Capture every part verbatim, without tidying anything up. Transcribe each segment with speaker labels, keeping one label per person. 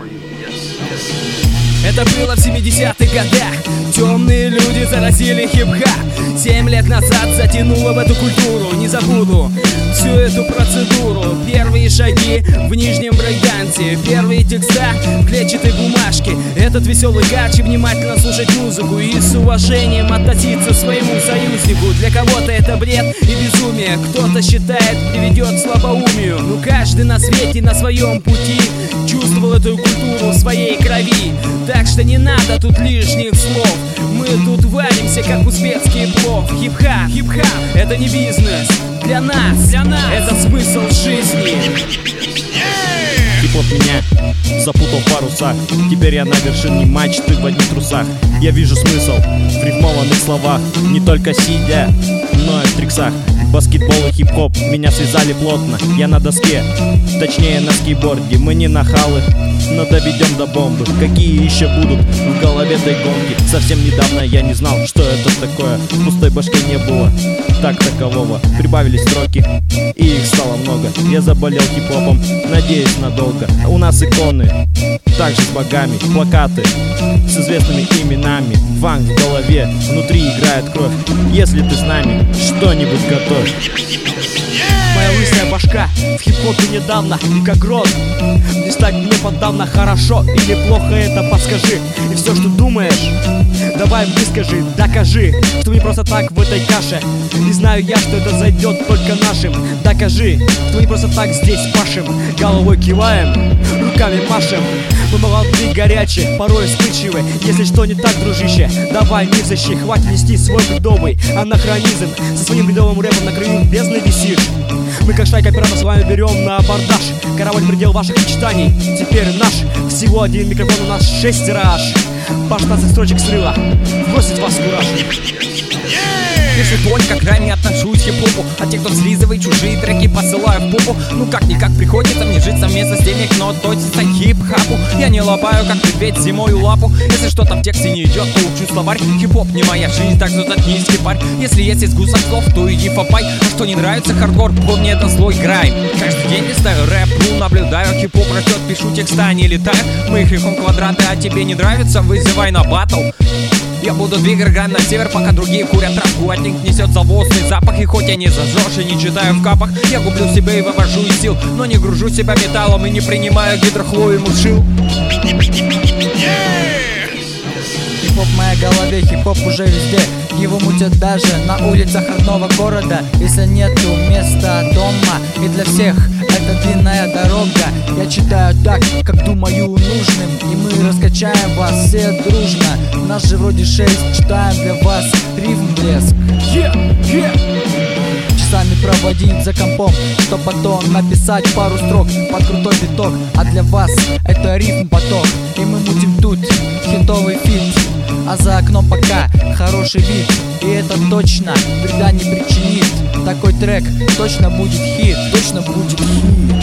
Speaker 1: Это было в семидесятых годах. Темные люди заразили хип-хап. Семь лет назад затянуло в эту культуру. Не забуду всю эту процедуру. Первые шаги в нижнем брейкдансе, первые текста в клетчатой бумажке. Этот веселый гач и внимательно слушать музыку и с уважением относиться к своему союзнику. Для кого-то это бред и безумие, кто-то считает, приведет к слабоумию. Но каждый на свете на своем пути чувствовал эту культуру в своей крови. Так что не надо тут лишних слов. Мы тут варимся, как узбекский плов. Хип-хап, хип-хап, это не бизнес. Для нас, для нас, это смысл жизни.
Speaker 2: Хип-хоп меня запутал в парусах. Теперь я на вершине мачты в одних трусах. Я вижу смысл в рифмованных словах. Не только сидя, но и в триксах. Баскетбол и хип-хоп меня связали плотно. Я на доске, точнее на скейтборде. Мы не нахалы, но доведем до бомбы. Какие еще будут в голове этой гонки? Совсем недавно я не знал, что это такое. В пустой башке не было так такового. Прибавились строки, и их стало много. Я заболел хип-хопом, надеюсь надолго. У нас иконы, также с богами. Плакаты с известными именами. Фанк в голове, внутри играет кровь. Если ты с нами, что-нибудь готовь.
Speaker 3: Моя лысая башка в хип-хопе недавно, и как грот. Не стать мне подавно, хорошо или плохо, это подскажи. И все, что думаешь, давай выскажи, докажи, что не просто так в этой каше. И знаю я, что это зайдет только нашим. Докажи, что не просто так здесь пашем. Головой киваем, руками машем. Мы молодые, горячие, порой вспыльчивы. Если что не так, дружище, давай мир защи. Хватит нести свой бредовый анахронизм. Со своим бредовым рэпом на краю бездны висишь. Мы как шайка пиратов с вами берем на абордаж. Корабль предел ваших мечтаний теперь наш. Всего один микрофон, у нас шесть тираж. По шестнадцать строчек срыва бросит вас в кураж.
Speaker 1: Пишу только крайне отношусь к хип-хопу. А те, кто слизывает чужие треки, посылаю в попу. Ну как-никак приходится мне жить совместно с теми, кто относится к хип-хапу. Я не лопаю, как медведь зимою лапу. Если что-то в тексте не идет, то учу словарь. Хип-хоп не моя жизнь, так что заткнись, кипарь. Если есть из гусок слов, то иди попай. А что не нравится хардкор, помни, это злой грайм. Каждый день листаю рэп, ну наблюдаю. Хип-хоп растет, пишу текста, не летаю. Мы их рифом квадраты, а тебе не нравится, вызывай на баттл. Я буду двигать грань на север, пока другие курят травку. От них несет завозный запах. И хоть я не зажжешь и не читаю в капах, я гублю себя и вывожу из сил. Но не гружу себя металлом и не принимаю гидрохлою мушил.
Speaker 4: Хип-хоп в моей голове, хип-хоп уже везде. Его мутят даже на улицах родного города. Если нету места дома, и для всех это длинная дорога. Я читаю так, как думаю нужным, и мы раскачаем вас все дружно. Нас же вроде шесть, читаем для вас рифм блеск.
Speaker 1: Yeah, yeah.
Speaker 4: Часами проводить за компом, чтоб потом написать пару строк под крутой биток. А для вас это рифм поток, и мы мутим тут хитовый фит. А за окном пока хороший вид, и это точно вреда не причинит. Такой трек точно будет хит, точно будет хит.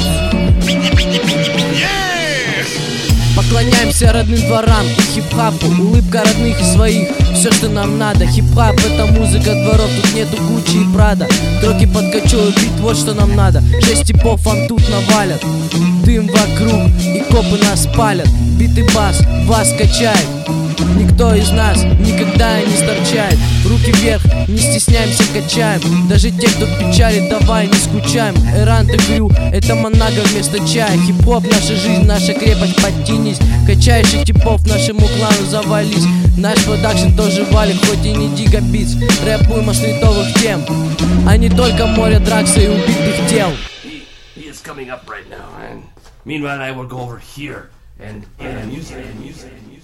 Speaker 5: Поклоняемся родным дворам и хип-хапу. Улыбка родных и своих, все, что нам надо. Хип-хап — это музыка дворов, тут нету Гуччи и Прада. Треки подкачивают бит, вот что нам надо. Шесть типов вам тут навалят. Дым вокруг, и копы нас палят. Бит и бас вас качает. Никто из нас никогда не сторчает. Руки вверх, не стесняемся, качаем. Даже те, кто в печали, давай не скучаем. Эрант и Крю — это Монага вместо чая. Хип-хоп — наша жизнь, наша крепость, подтянись. Качающих типов нашему клану завались. Наш продакшн тоже валит, хоть и не гигабитс. Рэпуем о стритовых тем, а не только море дракса и убитых тел.
Speaker 6: He is coming up right now, and meanwhile I will go over here and and music and music and music.